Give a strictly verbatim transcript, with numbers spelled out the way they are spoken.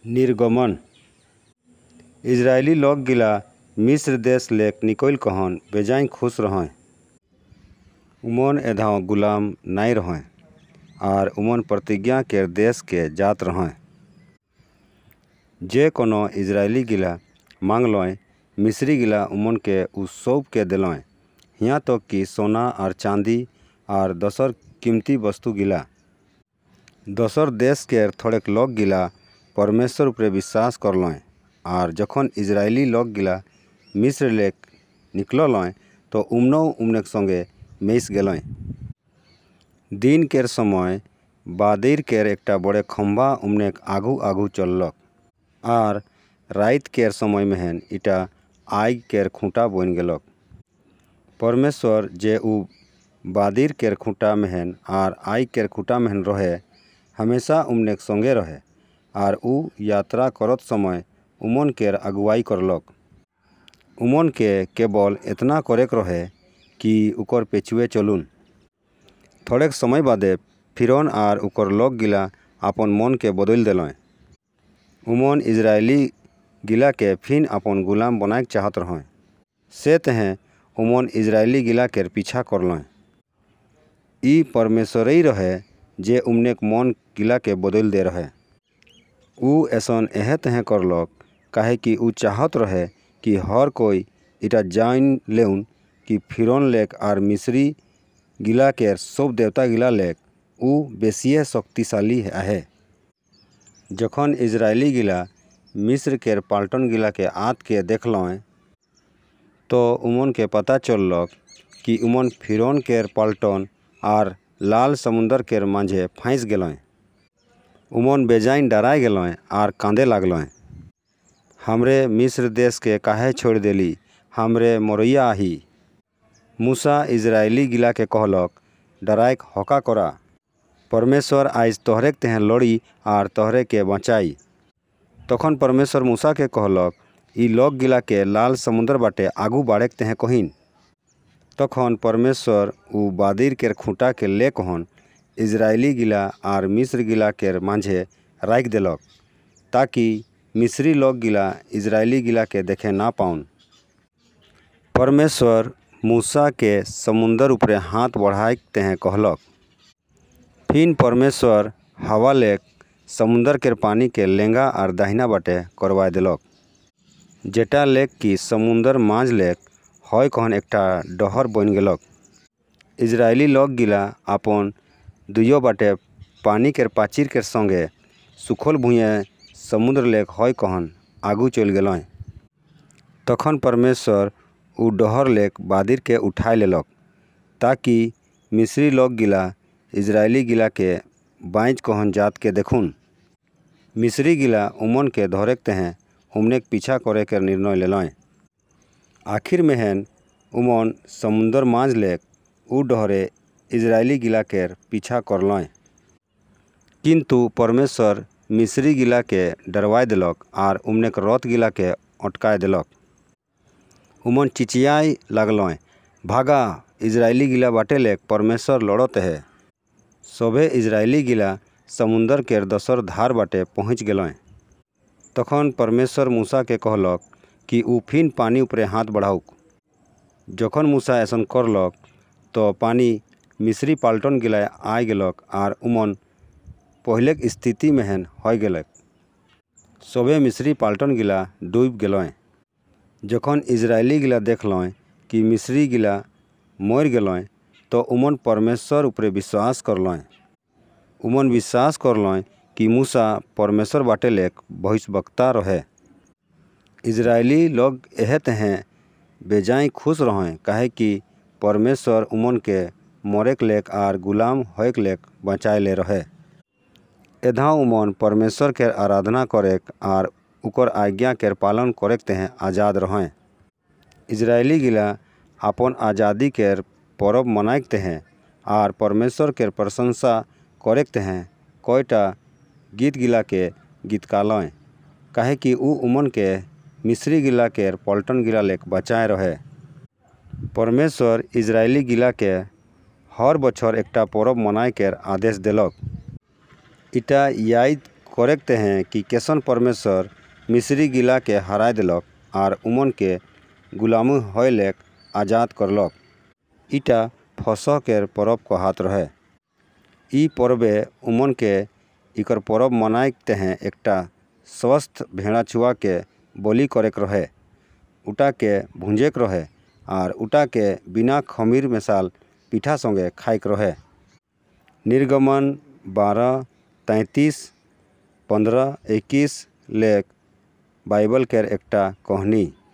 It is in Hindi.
निर्गमन। इजरायली लोग गिला मिस्र देश लेक निकल कहन बेजाय खुश रहें। उमन एधाव गुलाम नाई रहें और उमन प्रतिज्ञा के देश के जात रहें। जे कोनो इजरायली गिला मांग लोए मिस्री गिला उमन के उस सौंप के दिलोए, यहाँ तो कि सोना और चांदी और दोसर कीमती वस्तु गिला। दोसर देश के थोड़ेक लोग गिला परमेश्वर उपरे विश्वास कर लोए और जखन इजरायली लोग गिला मिस्र लेक निकल लोए तो उमनो उमनेक संगे मेस गेलोए। दिन केर समय बादिर केर एकटा बड़े खंभा उमनेक आगू आगू चललक और रात केर समय मेहन इटा आग केर खूंटा बन गेलक। परमेश्वर जे उ बादिर केर खूंटा मेहन और आग केर खूंटा मेहन रहे हमेशा उमनेक संगे रहे और उ यात्रा करत समय उमन केर अगुवाई करलक। उमन के केवल इतना करेक रहे कि उकर पेछुए चलुन। थोड़ेक समय बादे फिरौन और उकर लोग गिला अपन मन के बदल देलोए। उमन इजरायली गिला के फिन अपन गुलाम बनाए चाहत रहें। से तहें उमन इजरायली गिला केर पीछा करलोए। ई परमेश्वर ही रहे जे उमनेक मन गिला के बदल दे रहे। उ ऐसन एहे तहें करलक काहे कि उ चाहत रहे कि हर कोई इटा जान लेउन कि फिरौन लेक और मिस्री गिला केर सब देवता गिला लेक उ बेसिये शक्तिशाली आहे। जखन इजरायली गिला मिस्र केर पाल्टन गिला के आत के देखलोए तो उमन के पता चललक कि उमन फिरौन केर पाल्टन और लाल समुंदर केर मांझे फंस गेलोए। उमन बेजाइन डराए गेलोए और कांदे लागलोए। हमरे मिस्र देश के काहे छोड़ देली, हमरे मोरैया आही। मूसा इजरायली गिला के कहलक डराइक हका करा, परमेश्वर आज तोहरे तेहन लड़ी और तोहरे के बचाई। तखन परमेश्वर मूसा के कहलक ई लोग गिला के लाल समुंदर बाटे आगू बाड़ेक तेहे कहिन। तखन परमेश्वर उ बादिर केर खूंटा के ले कहन इजरायली गिला और मिस्र गिला केर मांझे राख देलक ताकि मिस्री लोग गिला इजरायली गिला के देखे ना पाउन। परमेश्वर मूसा के समुंदर उपरे हाथ बढ़ाए तेहे कहलक। फिन परमेश्वर हवा लेक समुंदर केर पानी के लेंगा और दाहिना बाटे करवाए देलक। जेटा लेक की समुंदर मांझ लेक हय कहन एकटा डहर बन गेलक। इजरायली लोग गिला अपन दुइयो बाटे पानी केर पाचिर केर संगे सुखल भुइयाँ समुद्र लेक हय कहन आगू चल गेलोए। तखन परमेश्वर उ डहर लेक बादिर के उठाए लेलक ताकि मिस्री लोग गिला इजरायली गिला के बाँच कहन जात के देखुन। मिस्री गिला उमन के धरेक तेहें उमनेक पीछा करे के निर्णय लेलोए। आखिर मेहन उमन समुंदर मांझ लेक उ डहरे इजरायली गिला केर पीछा करलोए। किंतु परमेश्वर मिस्री गिला के डरवाए देलक और उमनेक रथ गिला के अटकाए देलक। उमन चिचियाए लागलोए, भागा, इजरायली गिला बाटे लेक परमेश्वर लड़त है। सभे इजरायली गिला समुंदर केर दोसर धार बाटे पहुँच गेलोए। तखन परमेश्वर मूसा के कहलक कि उ फिन पानी उपरे हाथ बढ़ाउक। जखन मूसा ऐसन करलक तो पानी मिस्री पाल्टन गिला आ गेलक और उमन पहिलेक स्थिति मेहन हय गेलक। सभे मिस्री पाल्टन गिला डूब गेलोए। जखन इजरायली गिला देखलोए कि मिस्री गिला मर गेलोए तो उमन परमेश्वर उपरे विश्वास करलोए। उमन विश्वास करलोए कि मूसा परमेश्वर बाटे लेक भविष्यवक्ता रहे। इजरायली लोग एहे तहें बेजाय खुश रहें काहे कि परमेश्वर उमन के मरेक लेक और गुलाम होएक लेक बचाए ले रहे। एधाव उमन परमेश्वर केर आराधना करेक और उकर आज्ञा केर पालन करेक तेहें आज़ाद रहें। इजरायली गिला अपन आज़ादी केर परब मनाएक तेहें और परमेश्वर केर प्रशंसा करेक तेहें कईटा गीत गिला के गीतकालोए काहे कि उ उमन के मिस्री गिला केर पलटन गिला लेक बचाए रहे। परमेश्वर इजरायली गिला के हर बछर एकटा परब मनाए केर आदेश देलक। इटा याद करते हैं कि कैसन परमेश्वर मिस्री गिला के हराय दिलक आर उमन के गुलामी होय लेक आज़ाद करलक। इटा फसह के परब कहात रहे। ई पर्वे उमन के इकर परब मनाए तहें एकटा स्वस्थ भेड़ा चुआ के बलि करेक रहे। उटा के भूंजेक रहे आर उटा के बिना खमीर मेसाल पिठा संगे खाइक रहे। निर्गमन बारह तैंतीस पंद्रह इक्कीस लेक बाइबल केर एकटा कहानी।